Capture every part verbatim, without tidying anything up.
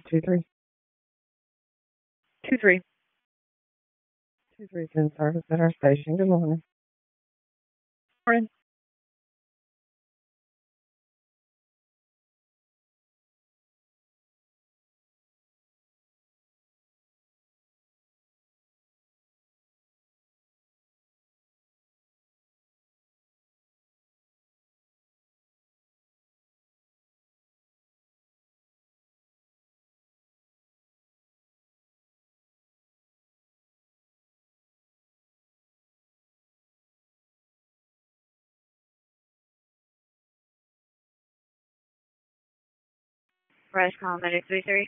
two three. Two three. Two three's in service at our station. Good morning. Morning. Rush call medic three three.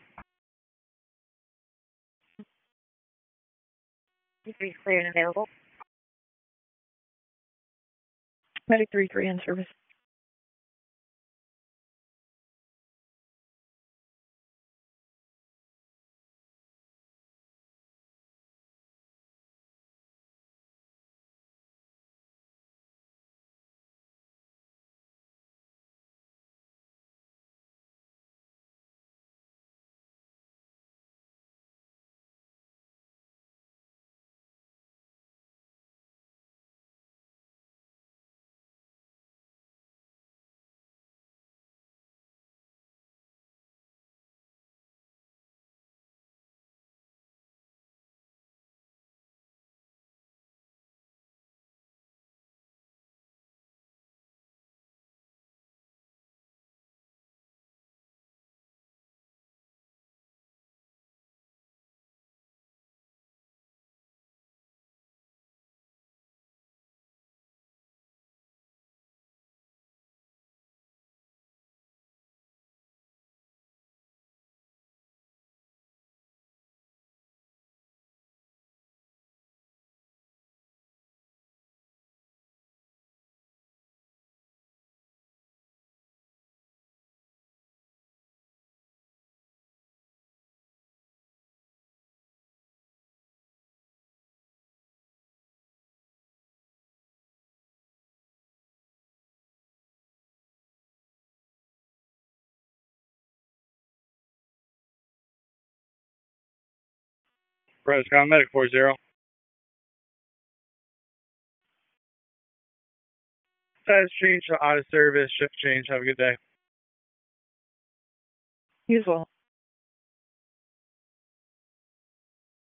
three three clear and available. Medic three three in service. Rose Crown Medic four zero. Status change to out of service, shift change. Have a good day. You as well.